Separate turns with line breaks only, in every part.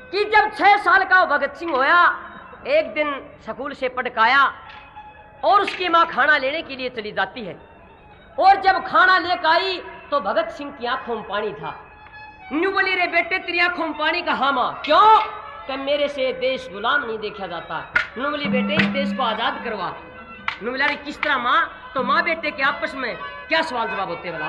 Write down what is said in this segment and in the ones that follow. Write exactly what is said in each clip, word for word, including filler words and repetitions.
कि जब छह साल का भगत सिंह होया, एक दिन स्कूल से पढ़ के आया और उसकी माँ खाना लेने के लिए चली जाती है। और जब खाना लेकर आई तो भगत सिंह की आंखों में पानी था। न्यू बोली, रे बेटे तेरी आंखों में पानी का हामा क्यों? कि मेरे से देश गुलाम नहीं देखा जाता। न्यू बोली, बेटे इस देश को आजाद करवा। न्यू बोला, किस तरह माँ? तो माँ बेटे के आपस में क्या सवाल जवाब होते बोला।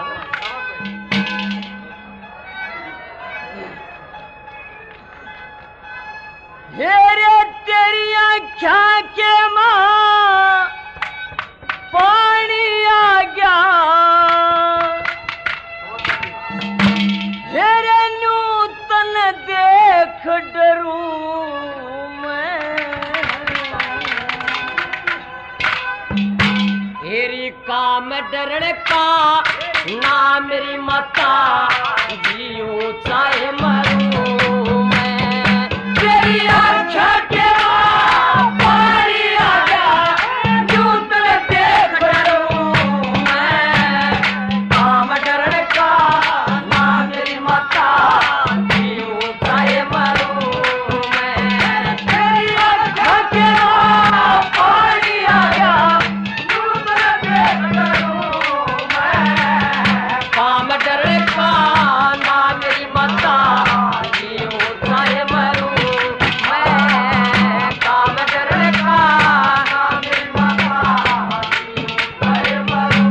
हेरे तेरी आँखों के माँ पानी आ गया, हेरे नूतन देख डरूं मैं, हेरी काम डरण का ना मेरी माता, जियो चाहे मरूं मैं। तेरी आँखों के पानी आ गया, नूतन देख डरूं मैं, काम डरण का ना मेरी माता, जियो चाहे मरूं मैं। तेरी आँखों के पानी आ गया, नूतन देख डरूं मैं, काम डरण का ना मेरी माता, जियो चाहे मरूं मैं, काम डरण का ना मेरी माता, जियो चाहे मरूं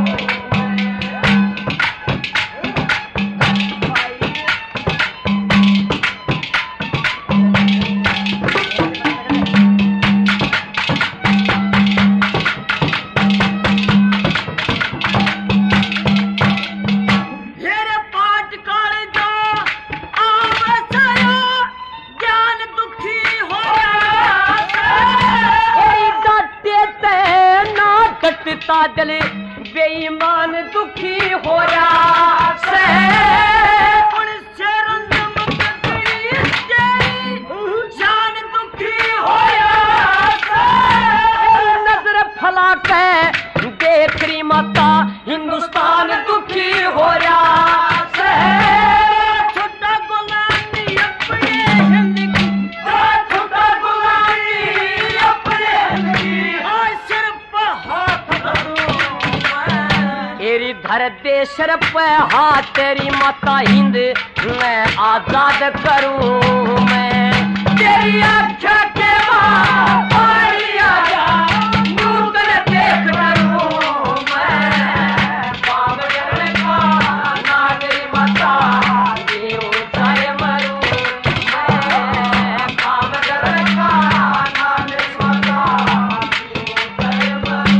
हेरे पाँच काले जो आवसाया, ज्ञान दुखी होया से, डाटे ते ना कटता दिल, बेईमान दुखी होया से। उनसे रंजम कतरी तेरी, जान दुखी होया से। नजर फला के देख री माता, हिंदुस्तान दुखी होया से। छुट्टा गुलामी अपने हिंद की, छुट्टा गुलामी अपने हिंद की, आज सिर पर हाथ धरूं मैं। तेरी धर दे सिर पे हाथ, तेरी माता हिंद मैं आजाद करूं मैं। तेरी आँखों के पानी आ गया, नूतन देख डरूं मैं, काम डरण का ना मेरी माता, जियो चाहे मरूं मैं, काम डरण का ना मेरी माता, जियो चाहे मरूं।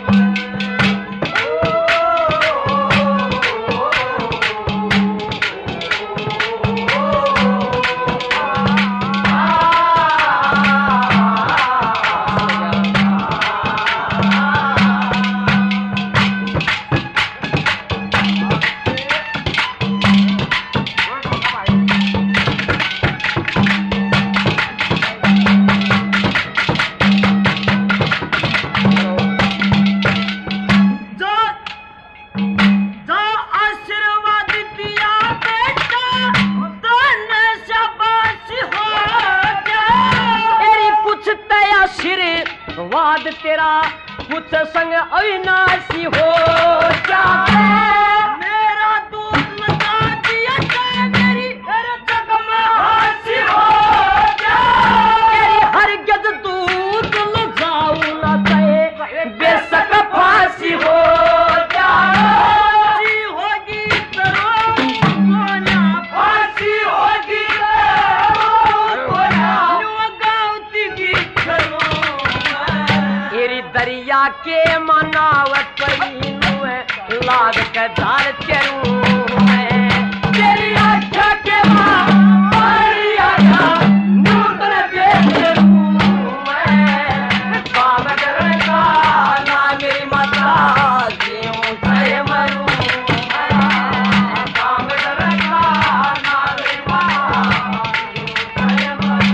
जो जो आशीर्वाद दिया बेटा, तने शाबाश हो जा। तेरी कुछ ते आशीर्वाद तेरा, कुछ संग अविनाशी हो जा। मेरा दूध लगा दिया ते मेरी हर जग में हासी हो जा। तेरी हर गज दूध लगाऊं ना ते, बेशक फांसी हो जा। फांसी होगी जरूर कोना, फांसी होगी जरूर कोना, नुगाउती की करूं मैं। तेरी दरिया के मनावत पड़ी नुए, लाग के धार चरूं मैं। तेरी आँखों के पानी आ गया, नूतन देख डरूं मैं, काम डरण का ना मेरी माता, जियो चाहे मरूं मैं, काम डरण का ना मेरी माता, जियो चाहे मरूं।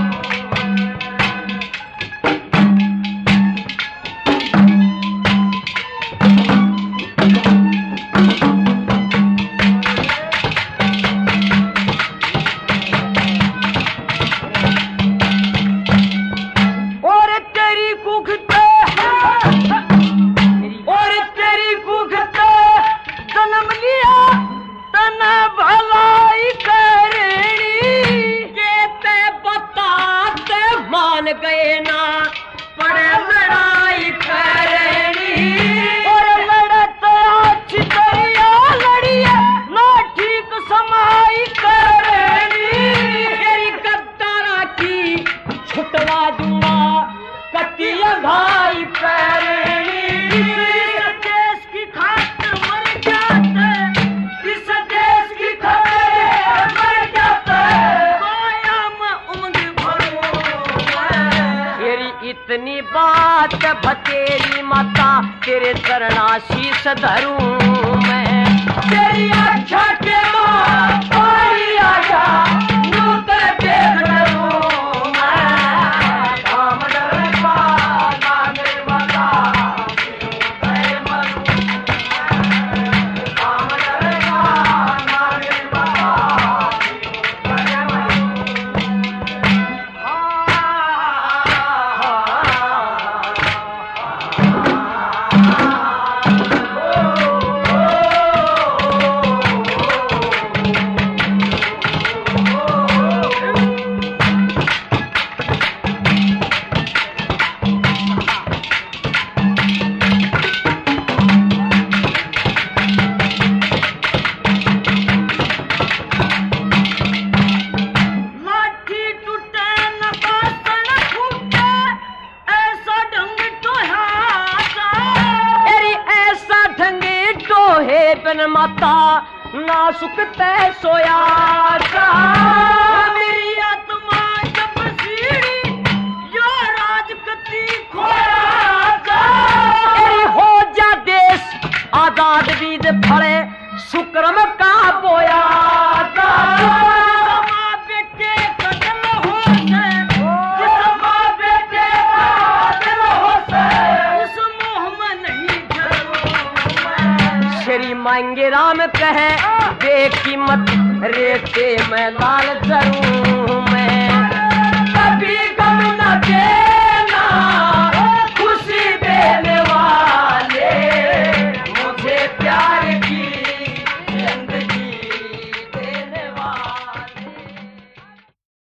मान गए ना पड़े लड़ाई करनी और लड़त अच्छी करिया लड़िए ना ठीक समाई करनी तेरी गद्दारा की छुटवा दूंगा कतिया भाई पैरनी इस देश की खातिर मर जाते इस देश की खातिर मर जाते माया में उम्र भरूं तेरी इतनी बात भतेरी माता तेरे चरणाशीष धरूं मैं तेरी अच्छा के मां पाई आजा नूत देख धरूं माता ना सुखते सोया जा मेरी आत्मा जब सीढ़ी यो राजगति खोया जा हो जा देश आजाद बीज फड़े शुक्रम का बोया जा बेटे कदम हो जिसमा बेटे कदम हो उस मोह में नहीं श्री मांगे राम कहे देखी मत रेते में लाल जरूं मैं कभी गम न दे